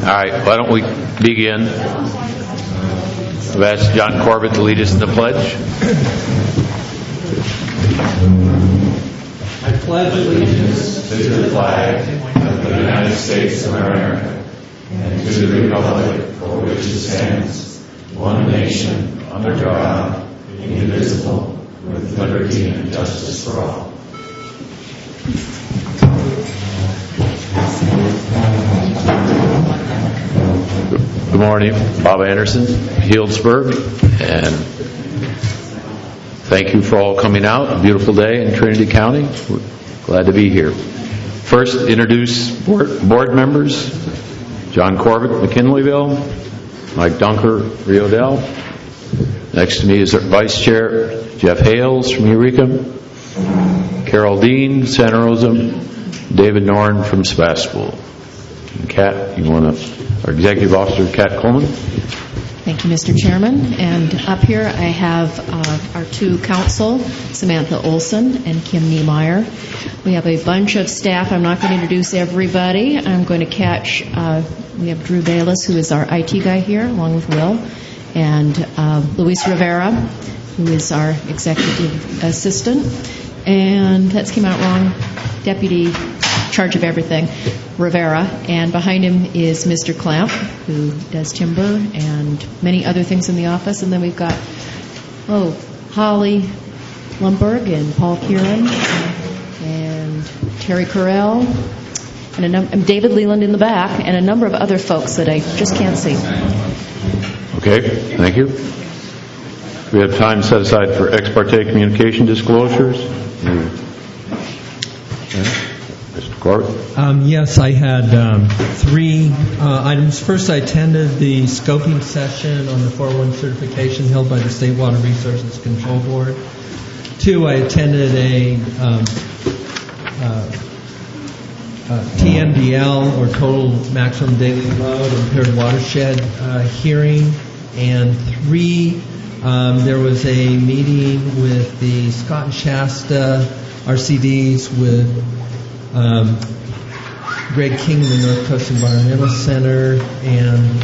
right, why don't we begin? I've asked John Corbett to lead us in the pledge. I pledge allegiance to the flag of the United States of America and to the republic for which it stands, one nation, under God, indivisible, with liberty and justice for all. Good morning, Bob Anderson, Healdsburg, and thank you for all coming out. A beautiful day in Trinity County. We're glad to be here. First, introduce board members. John Corbett, McKinleyville. Mike Dunker, Rio Dell. Next to me is our Vice Chair, Jeff Hales from Eureka. Carol Dean, Santa Rosa. David Norn from Sebastopol. And Kat, our Executive Officer, Kat Coleman. Thank you, Mr. Chairman. And up here I have our two counsel, Samantha Olson and Kim Niemeyer. We have a bunch of staff. I'm not going to introduce everybody. I'm going to catch, we have Drew Bayless, who is our IT guy here, along with Will, and Luis Rivera, who is our Executive Assistant. And that came out wrong, Deputy Charge of Everything, Rivera, and behind him is Mr. Clamp, who does timber and many other things in the office. And then we've got, Holly Lumberg and Paul Kieran and Terry Carell and David Leland in the back, and a number of other folks that I just can't see. Okay, thank you. We have time set aside for ex parte communication disclosures. Mr. Corbett? Yes, I had three items. First, I attended the scoping session on the 401 certification held by the State Water Resources Control Board. Two, I attended a TMDL, or Total Maximum Daily Load, Impaired Watershed hearing. And three, there was a meeting with the Scott and Shasta RCDs with Greg King of the North Coast Environmental Center and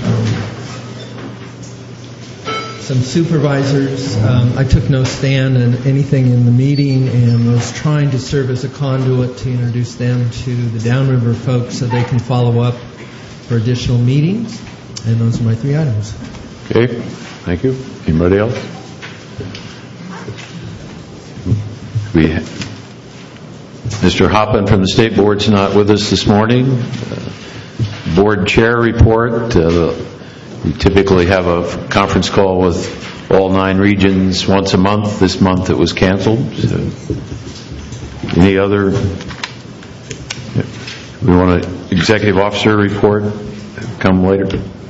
some supervisors. I took no stand in anything in the meeting and was trying to serve as a conduit to introduce them to the Downriver folks so they can follow up for additional meetings. And those are my three items. Okay, thank you. Anybody else? Mr. Hoppen from the State Board's not with us this morning. Board Chair report. We typically have a conference call with all 9 regions once a month. This month it was canceled. So any other? We want an Executive Officer report. Come later.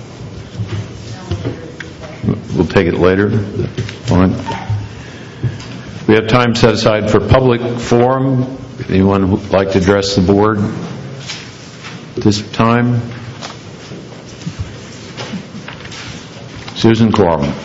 We'll take it later. Fine. We have time set aside for public forum. Anyone who would like to address the board this time? Susan Corum.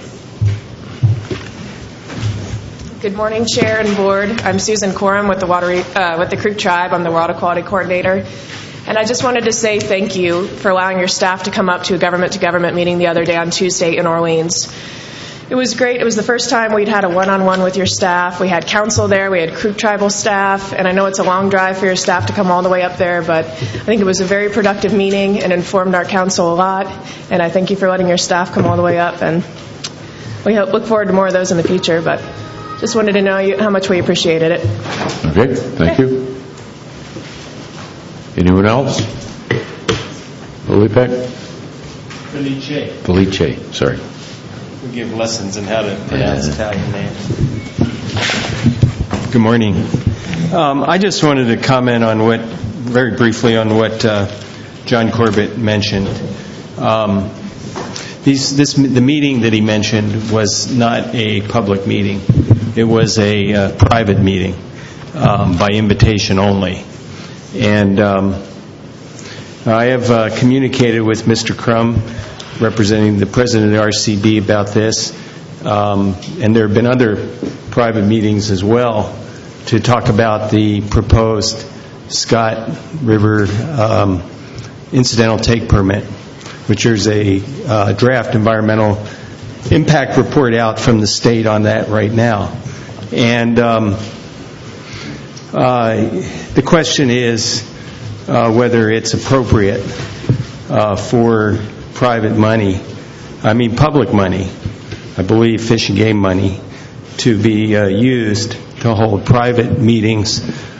Good morning, Chair and Board. I'm Susan Corum with the Creek Tribe. I'm the Water Quality Coordinator. And I just wanted to say thank you for allowing your staff to come up to a government-to-government meeting the other day on Tuesday in Orleans. It was great. It was the first time we'd had a one-on-one with your staff. We had council there. We had Creek Tribal staff. And I know it's a long drive for your staff to come all the way up there, but I think it was a very productive meeting and informed our council a lot. And I thank you for letting your staff come all the way up. And we look forward to more of those in the future, but just wanted to know how much we appreciated it. Okay, thank you. Anyone else? Felice, sorry. We give lessons in how to pronounce Italian names. Good morning. I just wanted to comment on very briefly on what John Corbett mentioned. The meeting that he mentioned was not a public meeting. It was a private meeting by invitation only. And I have communicated with Mr. Crum, representing the president of the RCB, about this. And there have been other private meetings as well to talk about the proposed Scott River incidental take permit. which there's a draft environmental impact report out from the state on that right now. And the question is whether it's appropriate for private money, public money, I believe Fish and Game money, to be used to hold private meetings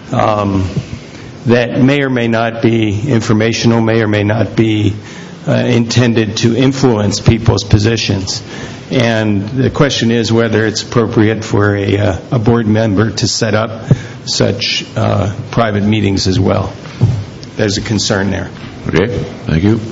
that may or may not be informational, may or may not be intended to influence people's positions. And the question is whether it's appropriate for a board member to set up such private meetings as well. There's a concern there. Okay, thank you.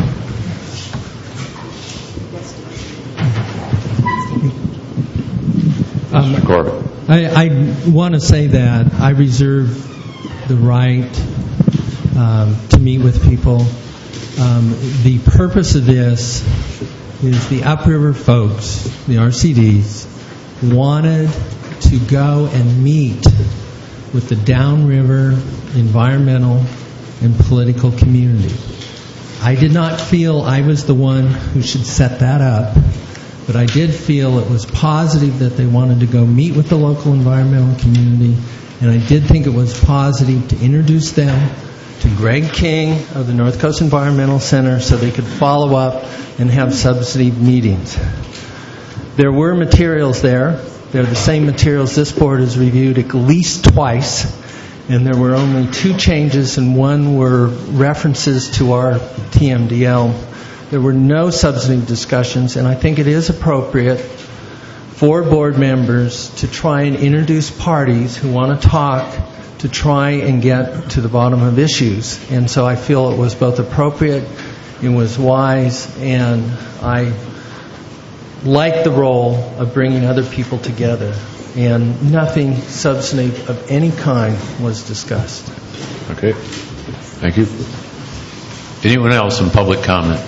Mr. Corbett. I want to say that I reserve the right to meet with people. The purpose of this is the Upriver folks, the RCDs, wanted to go and meet with the downriver environmental and political community. I did not feel I was the one who should set that up, but I did feel it was positive that they wanted to go meet with the local environmental community, and I did think it was positive to introduce them to Greg King of the North Coast Environmental Center so they could follow up and have substantive meetings. There were materials there. They're the same materials this board has reviewed at least twice, and there were only 2 changes, and one were references to our TMDL. There were no substantive discussions, and I think it is appropriate for board members to try and introduce parties who want to talk to try and get to the bottom of issues. And so I feel it was both appropriate, it was wise, and I like the role of bringing other people together. And nothing substantive of any kind was discussed. Okay. Thank you. Anyone else in public comment?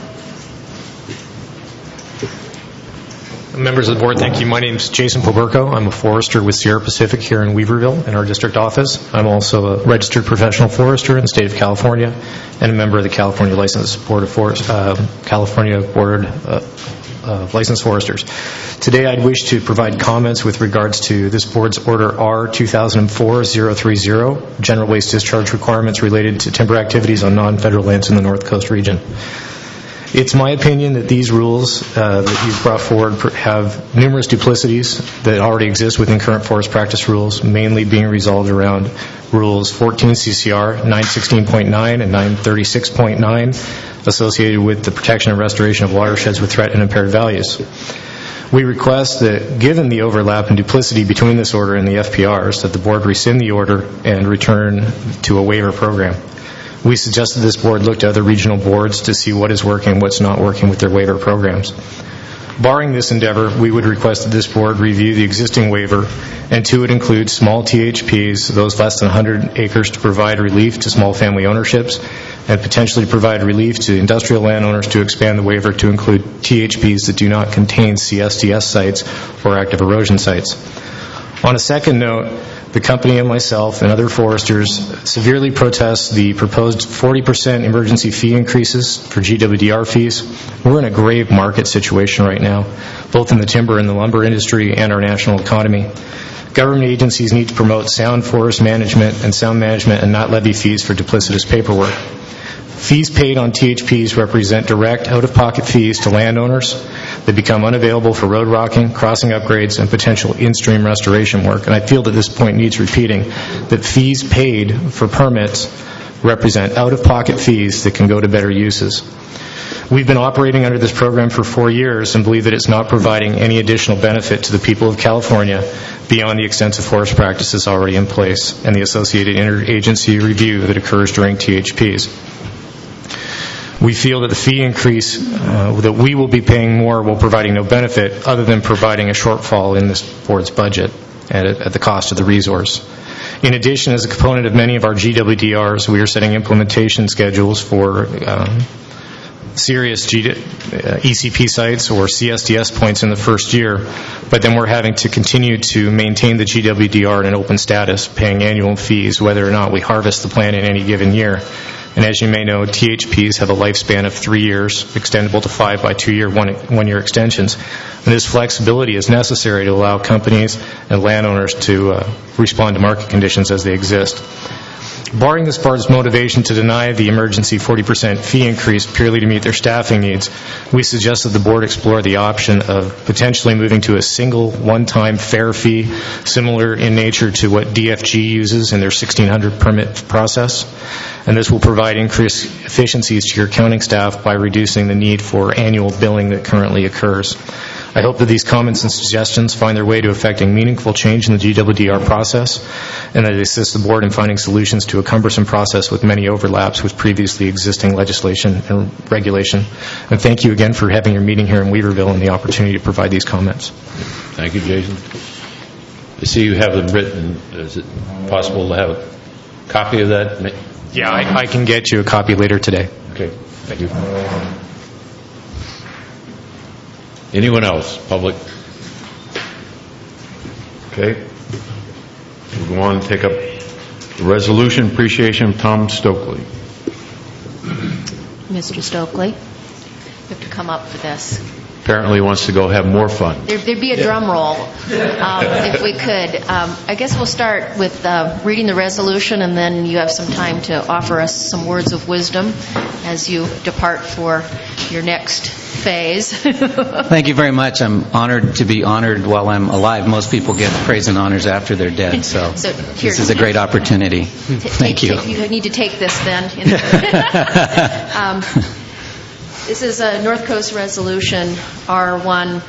Members of the board, thank you. My name is Jason Poberko. I'm a forester with Sierra Pacific here in Weaverville in our district office. I'm also a registered professional forester in the state of California and a member of the California Licensed Board of California Board of Licensed Foresters. Today I'd wish to provide comments with regards to this board's Order R 2004-030, General Waste Discharge Requirements related to timber activities on non-federal lands in the North Coast region. It's my opinion that these rules that you've brought forward have numerous duplicities that already exist within current forest practice rules, mainly being resolved around Rules 14 CCR 916.9 and 936.9 associated with the protection and restoration of watersheds with threat and impaired values. We request that, given the overlap and duplicity between this order and the FPRs, that the board rescind the order and return to a waiver program. We suggested this board look to other regional boards to see what is working and what's not working with their waiver programs. Barring this endeavor, we would request that this board review the existing waiver, and to it include small THPs, those less than 100 acres, to provide relief to small family ownerships, and potentially provide relief to industrial landowners to expand the waiver to include THPs that do not contain CSDS sites or active erosion sites. On a second note, the company and myself and other foresters severely protest the proposed 40% emergency fee increases for GWDR fees. We're in a grave market situation right now, both in the timber and the lumber industry and our national economy. Government agencies need to promote sound forest management and not levy fees for duplicitous paperwork. Fees paid on THPs represent direct out-of-pocket fees to landowners that become unavailable for road rocking, crossing upgrades, and potential in-stream restoration work. And I feel that this point needs repeating, that fees paid for permits represent out-of-pocket fees that can go to better uses. We've been operating under this program for 4 years and believe that it's not providing any additional benefit to the people of California beyond the extensive forest practices already in place and the associated interagency review that occurs during THPs. We feel that the fee increase that we will be paying more while providing no benefit other than providing a shortfall in this board's budget at the cost of the resource. In addition, as a component of many of our GWDRs, we are setting implementation schedules for serious ECP sites or CSDS points in the first year, but then we're having to continue to maintain the GWDR in an open status, paying annual fees whether or not we harvest the plant in any given year. And as you may know, THPs have a lifespan of 3 years, extendable to 5 by 2-year, one-year extensions. And this flexibility is necessary to allow companies and landowners to respond to market conditions as they exist. Barring this board's motivation to deny the emergency 40% fee increase purely to meet their staffing needs, we suggest that the board explore the option of potentially moving to a single one-time fair fee similar in nature to what DFG uses in their 1600 permit process. And this will provide increased efficiencies to your accounting staff by reducing the need for annual billing that currently occurs. I hope that these comments and suggestions find their way to affecting meaningful change in the GWDR process, and that it assists the board in finding solutions to a cumbersome process with many overlaps with previously existing legislation and regulation. And thank you again for having your meeting here in Weaverville and the opportunity to provide these comments. Thank you, Jason. I see you have them written. Is it possible to have a copy of that? Yeah, I can get you a copy later today. Okay, thank you. Anyone else? Public? Okay. We'll go on and take up the resolution. Appreciation of Tom Stokely. Mr. Stokely, you have to come up for this. Apparently he wants to go have more fun. There'd be a drum roll if we could. I guess we'll start with reading the resolution, and then you have some time to offer us some words of wisdom as you depart for your next phase. Thank you very much. I'm honored to be honored while I'm alive. Most people get praise and honors after they're dead, so this is a great opportunity. Thank you. You need to take this then. This is a North Coast Resolution R1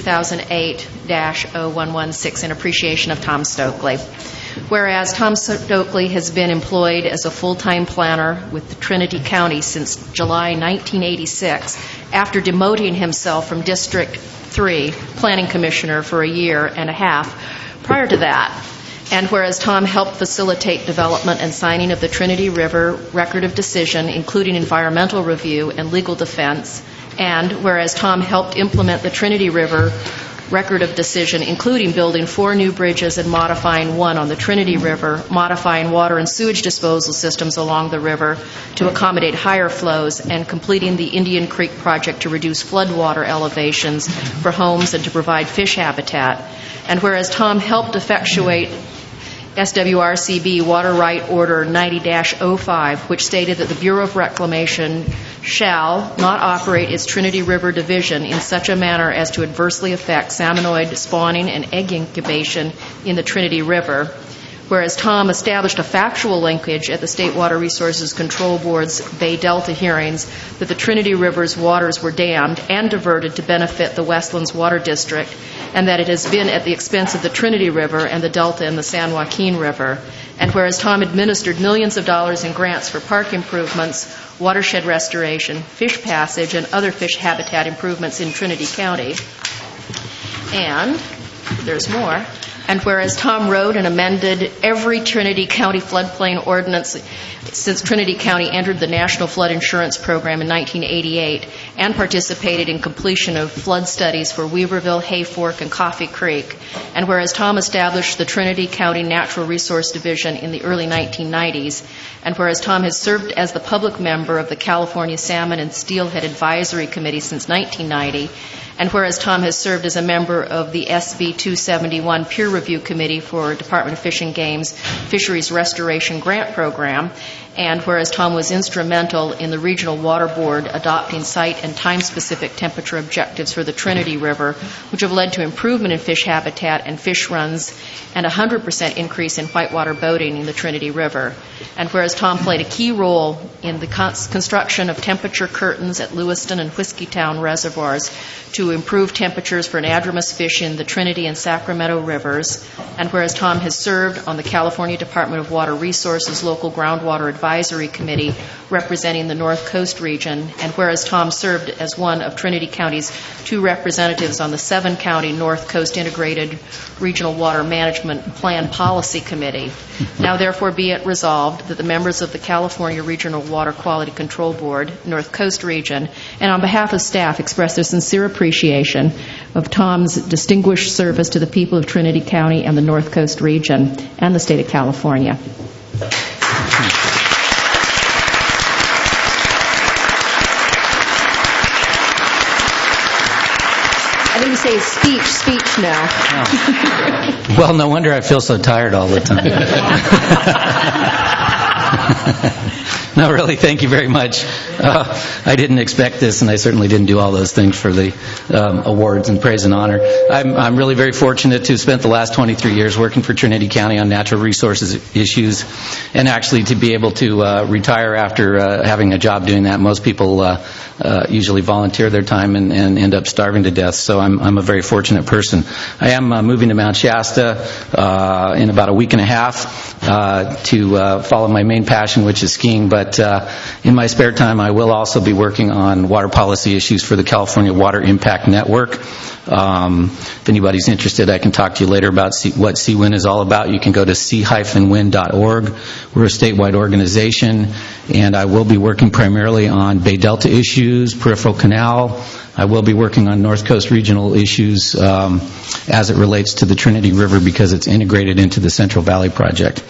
2008-0116 in appreciation of Tom Stokely. Whereas Tom Stokely has been employed as a full-time planner with Trinity County since July 1986, after demoting himself from District 3 Planning Commissioner for a year and a half prior to that. And whereas Tom helped facilitate development and signing of the Trinity River Record of Decision, including environmental review and legal defense, and whereas Tom helped implement the Trinity River Record of Decision, including building 4 new bridges and modifying one on the Trinity River, modifying water and sewage disposal systems along the river to accommodate higher flows, and completing the Indian Creek project to reduce floodwater elevations for homes and to provide fish habitat. And whereas Tom helped effectuate SWRCB Water Right Order 90-05, which stated that the Bureau of Reclamation shall not operate its Trinity River Division in such a manner as to adversely affect salmonoid spawning and egg incubation in the Trinity River. Whereas Tom established a factual linkage at the State Water Resources Control Board's Bay Delta hearings that the Trinity River's waters were dammed and diverted to benefit the Westlands Water District, and that it has been at the expense of the Trinity River and the Delta and the San Joaquin River. And whereas Tom administered millions of dollars in grants for park improvements, watershed restoration, fish passage, and other fish habitat improvements in Trinity County. And there's more. And whereas Tom wrote and amended every Trinity County floodplain ordinance since Trinity County entered the National Flood Insurance Program in 1988, and participated in completion of flood studies for Weaverville, Hayfork, and Coffee Creek. And whereas Tom established the Trinity County Natural Resource Division in the early 1990s, and whereas Tom has served as the public member of the California Salmon and Steelhead Advisory Committee since 1990, and whereas Tom has served as a member of the SB 271 Peer Review Committee for Department of Fish and Game's Fisheries Restoration Grant Program, and whereas Tom was instrumental in the Regional Water Board adopting site and time-specific temperature objectives for the Trinity River, which have led to improvement in fish habitat and fish runs, and a 100% increase in whitewater boating in the Trinity River. And whereas Tom played a key role in the construction of temperature curtains at Lewiston and Whiskeytown reservoirs to improve temperatures for anadromous fish in the Trinity and Sacramento rivers, and whereas Tom has served on the California Department of Water Resources Local Groundwater Advisory Committee representing the North Coast region, and whereas Tom served as one of Trinity County's 2 representatives on the 7-county North Coast Integrated Regional Water Management Plan Policy Committee. Now therefore be it resolved that the members of the California Regional Water Quality Control Board, North Coast Region, and on behalf of staff express their sincere appreciation of Tom's distinguished service to the people of Trinity County and the North Coast region and the state of California. I think you say speech now. Well, no wonder I feel so tired all the time. No, really, thank you very much. I didn't expect this, and I certainly didn't do all those things for the awards and praise and honor. I'm really very fortunate to have spent the last 23 years working for Trinity County on natural resources issues, and actually to be able to retire after having a job doing that. Most people usually volunteer their time and end up starving to death, so I'm a very fortunate person. I am moving to Mount Shasta in about a week and a half to follow my main passion, which is skiing, but in my spare time I will also be working on water policy issues for the California Water Impact Network. If anybody's interested, I can talk to you later about what CWIN is all about. You can go to c-win.org. We're a statewide organization, and I will be working primarily on Bay Delta issues, peripheral canal. I will be working on North Coast regional issues as it relates to the Trinity River because it's integrated into the Central Valley Project.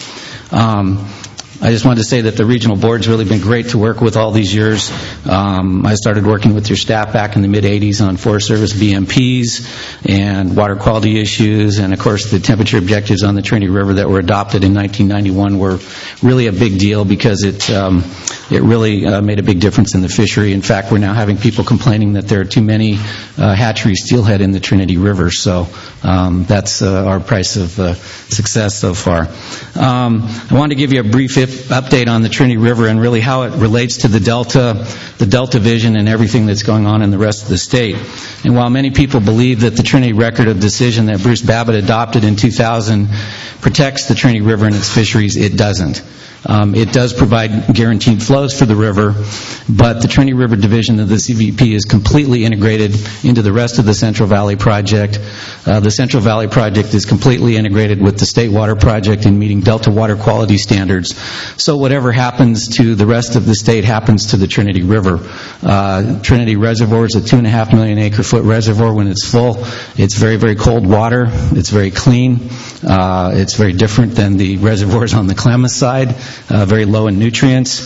I just wanted to say that the regional board's really been great to work with all these years. I started working with your staff back in the mid-'80s on Forest Service BMPs and water quality issues, and of course the temperature objectives on the Trinity River that were adopted in 1991 were really a big deal because it really made a big difference in the fishery. In fact, we're now having people complaining that there are too many hatcheries steelhead in the Trinity River, so that's our price of success so far. I wanted to give you a brief update on the Trinity River and really how it relates to the Delta Vision and everything that's going on in the rest of the state. And while many people believe that the Trinity Record of Decision that Bruce Babbitt adopted in 2000 protects the Trinity River and its fisheries, it doesn't. It does provide guaranteed flows for the river, but the Trinity River Division of the CVP is completely integrated into the rest of the Central Valley Project. The Central Valley Project is completely integrated with the State Water Project in meeting Delta water quality standards. So whatever happens to the rest of the state happens to the Trinity River. Trinity Reservoir is a 2.5 million acre-foot reservoir. When it's full, it's very, very cold water. It's very clean. It's very different than the reservoirs on the Klamath side. Very low in nutrients,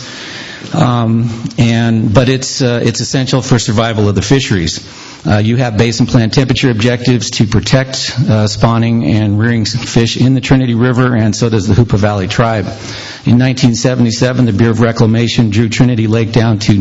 but it's essential for survival of the fisheries. You have basin plan temperature objectives to protect spawning and rearing fish in the Trinity River, and so does the Hoopa Valley Tribe. In 1977, the Bureau of Reclamation drew Trinity Lake down to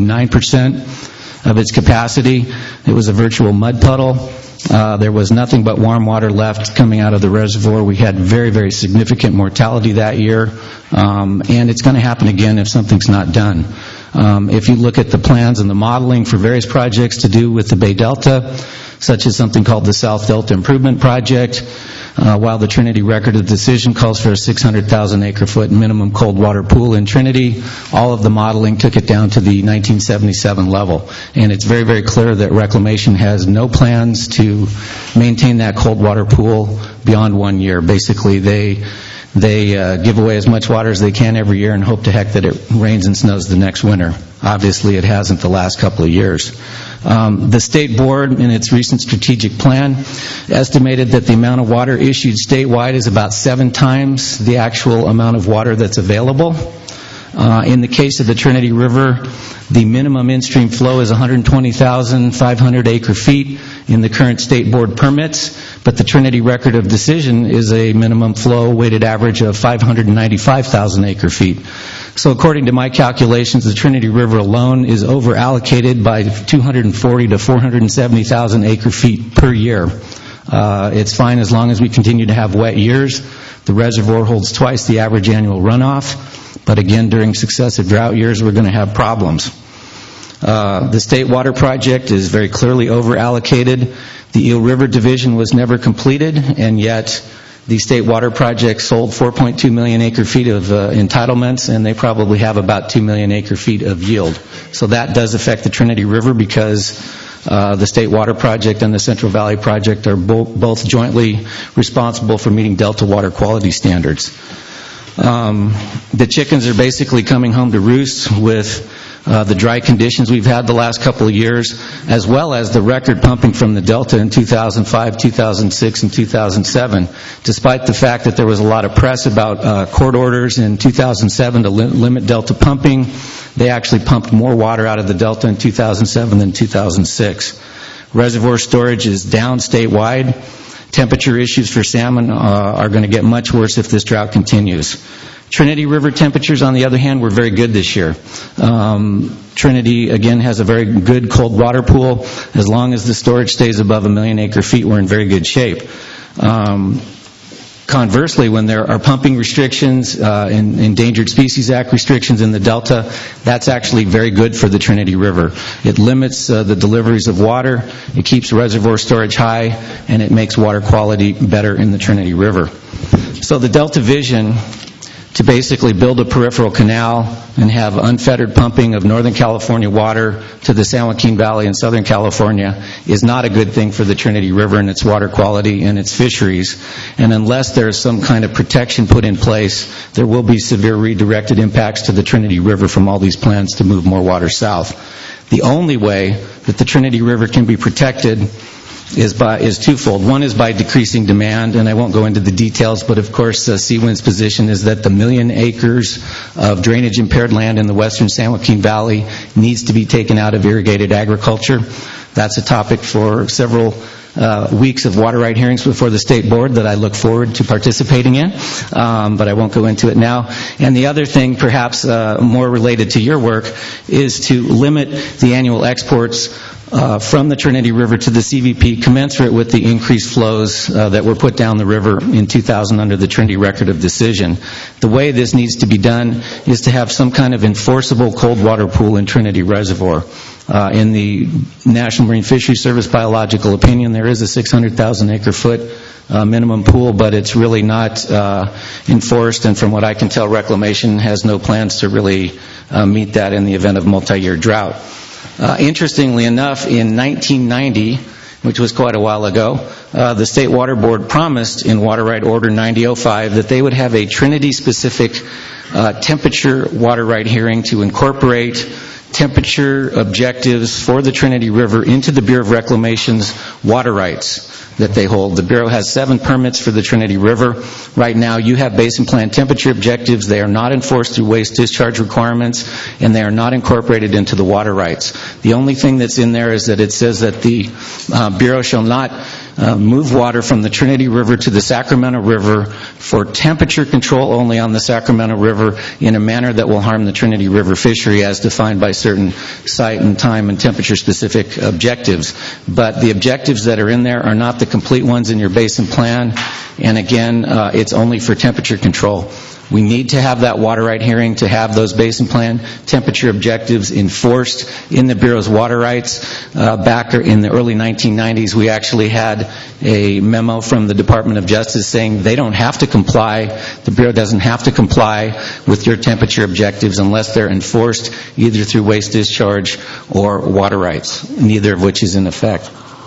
9% of its capacity. It was a virtual mud puddle. There was nothing but warm water left coming out of the reservoir. We had very, very significant mortality that year, and it's going to happen again if something's not done. If you look at the plans and the modeling for various projects to do with the Bay Delta, such as something called the South Delta Improvement Project, while the Trinity Record of Decision calls for a 600,000 acre-foot minimum cold water pool in Trinity, all of the modeling took it down to the 1977 level. And it's very, very clear that Reclamation has no plans to maintain that cold water pool beyond 1 year. Basically, they give away as much water as they can every year and hope to heck that it rains and snows the next winter. Obviously, it hasn't the last couple of years. The state board, in its recent strategic plan, estimated that the amount of water issued statewide is about 7 times the actual amount of water that's available. In the case of the Trinity River, the minimum in-stream flow is 120,500 acre-feet in the current state board permits, but the Trinity Record of Decision is a minimum flow weighted average of 595,000 acre-feet. So according to my calculations, the Trinity River alone is over-allocated by 240 to 470,000 acre-feet per year. It's fine as long as we continue to have wet years. The reservoir holds twice the average annual runoff, but again, during successive drought years, we're going to have problems. The State Water Project is very clearly over-allocated. The Eel River Division was never completed, and yet the State Water Project sold 4.2 million acre-feet of entitlements, and they probably have about 2 million acre-feet of yield. So that does affect the Trinity River because the State Water Project and the Central Valley Project are both jointly responsible for meeting Delta water quality standards. The chickens are basically coming home to roost with the dry conditions we've had the last couple of years, as well as the record pumping from the Delta in 2005, 2006, and 2007. Despite the fact that there was a lot of press about court orders in 2007 to limit Delta pumping, they actually pumped more water out of the Delta in 2007 than 2006. Reservoir storage is down statewide. Temperature issues for salmon are going to get much worse if this drought continues. Trinity River temperatures, on the other hand, were very good this year. Trinity, again, has a very good cold water pool. As long as the storage stays above 1 million acre-feet, we're in very good shape. Conversely, when there are pumping restrictions, Endangered Species Act restrictions in the Delta, that's actually very good for the Trinity River. It limits the deliveries of water, it keeps reservoir storage high, and it makes water quality better in the Trinity River. So the Delta vision to basically build a peripheral canal and have unfettered pumping of Northern California water to the San Joaquin Valley in Southern California is not a good thing for the Trinity River and its water quality and its fisheries. And unless there is some kind of protection put in place, there will be severe redirected impacts to the Trinity River from all these plans to move more water south. The only way that the Trinity River can be protected is twofold. One is by decreasing demand, and I won't go into the details, but of course Seawind's position is that the 1 million acres of drainage impaired land in the western San Joaquin Valley needs to be taken out of irrigated agriculture. That's a topic for several weeks of water right hearings before the state board that I look forward to participating in, but I won't go into it now. And the other thing, perhaps more related to your work, is to limit the annual exports from the Trinity River to the CVP commensurate with the increased flows that were put down the river in 2000 under the Trinity Record of Decision. The way this needs to be done is to have some kind of enforceable cold water pool in Trinity Reservoir. In the National Marine Fisheries Service biological opinion, there is a 600,000 acre-foot minimum pool, but it's really not enforced, and from what I can tell, Reclamation has no plans to really meet that in the event of multi-year drought. Interestingly enough, in 1990, which was quite a while ago, the State Water Board promised in Water Right Order 9005 that they would have a Trinity-specific temperature water right hearing to incorporate temperature objectives for the Trinity River into the Bureau of Reclamation's water rights that they hold. The Bureau has 7 permits for the Trinity River. Right now, you have basin plan temperature objectives. They are not enforced through waste discharge requirements, and they are not incorporated into the water rights. The only thing that's in there is that it says that the Bureau shall not move water from the Trinity River to the Sacramento River for temperature control only on the Sacramento River in a manner that will harm the Trinity River fishery as defined by certain site and time and temperature specific objectives. But the objectives that are in there are not the complete ones in your basin plan, and again, it's only for temperature control. We need to have that water right hearing to have those basin plan temperature objectives enforced in the Bureau's water rights. Back in the early 1990s, we actually had a memo from the Department of Justice saying they don't have to comply, the Bureau doesn't have to comply with your temperature objectives unless they're enforced either through waste discharge or water rights, neither of which is in effect.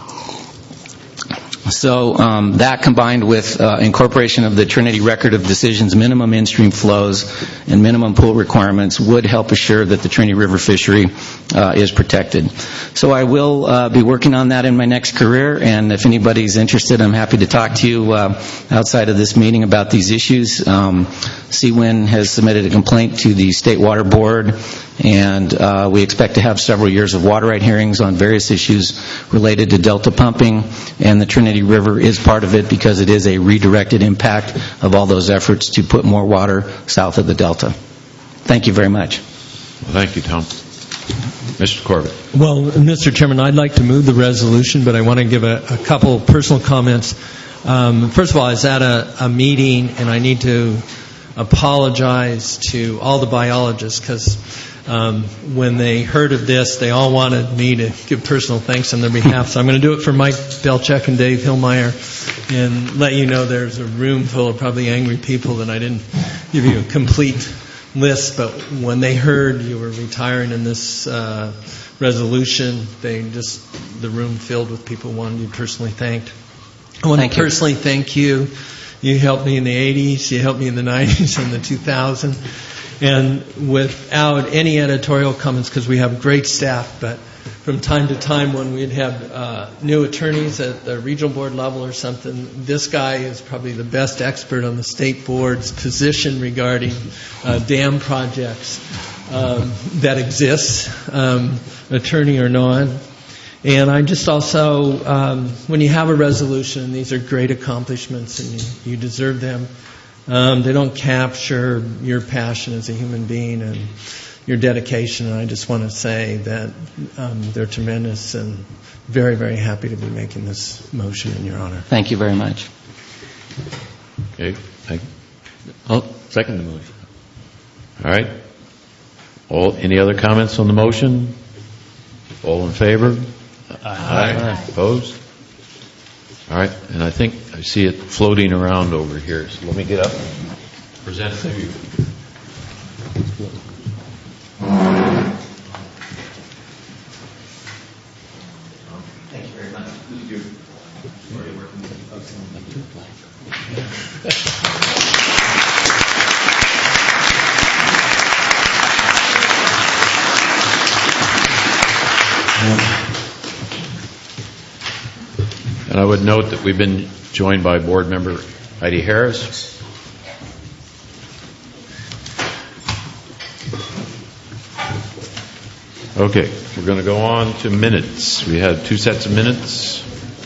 So that combined with incorporation of the Trinity Record of Decision's minimum in-stream flows and minimum pool requirements would help assure that the Trinity River fishery is protected. So I will be working on that in my next career, and if anybody's interested, I'm happy to talk to you outside of this meeting about these issues. Seawind has submitted a complaint to the State Water Board, and we expect to have several years of water right hearings on various issues related to delta pumping, and the Trinity River is part of it because it is a redirected impact of all those efforts to put more water south of the delta. Thank you very much. Well, thank you, Tom. Mr. Corbett. Well, Mr. Chairman, I'd like to move the resolution, but I want to give a couple personal comments. First of all, I was at a meeting, and I need to apologize to all the biologists because when they heard of this, they all wanted me to give personal thanks on their behalf. So I'm going to do it for Mike Belchek and Dave Hillmeyer and let you know there's a room full of probably angry people that I didn't give you a complete list. But when they heard you were retiring in this resolution, the room filled with people wanting you personally thanked. I want to personally thank you. You helped me in the 80s, you helped me in the 90s and the 2000s. And without any editorial comments, because we have great staff, but from time to time when we'd have new attorneys at the regional board level or something, this guy is probably the best expert on the state board's position regarding dam projects that exist, attorney or non. And I just also, when you have a resolution, these are great accomplishments and you deserve them. They don't capture your passion as a human being and your dedication. And I just want to say that they're tremendous and very, very happy to be making this motion in your honor. Thank you very much. Okay, thank you. I'll second the motion. All right. Any other comments on the motion? All in favor? Aye. Opposed? All right, and I think I see it floating around over here, so let me get up and present it to you. Thank you very much. And I would note that we've been joined by board member Heidi Harris. Okay, we're going to go on to minutes. We have 2 sets of minutes.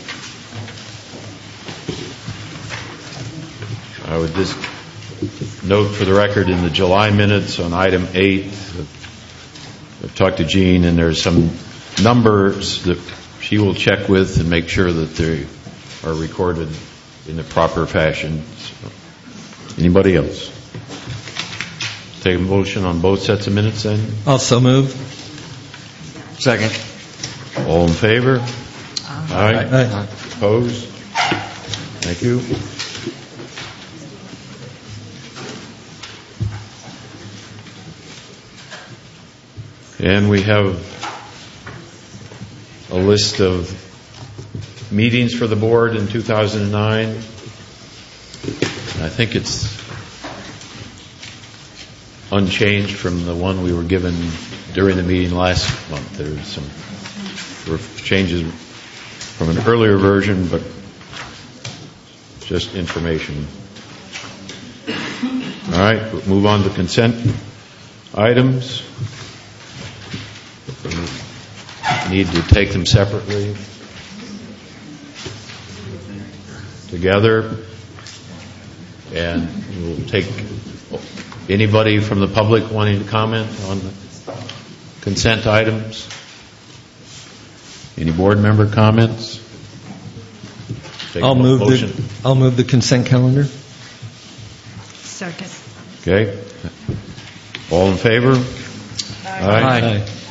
I would just note for the record in the July minutes on item 8, I've talked to Jean and there's some numbers that she will check with and make sure that they are recorded in the proper fashion. So, anybody else? Take a motion on both sets of minutes then? Also move. Second. All in favor? Aye. Aye. Opposed? Thank you. And we have a list of meetings for the board in 2009. And I think it's unchanged from the one we were given during the meeting last month. There's some changes from an earlier version, but just information. All right, we'll move on to consent items. We need to take them separately. Together. And we'll take anybody from the public wanting to comment on the consent items. Any board member comments? I'll move the consent calendar. Second. Okay. All in favor? Aye.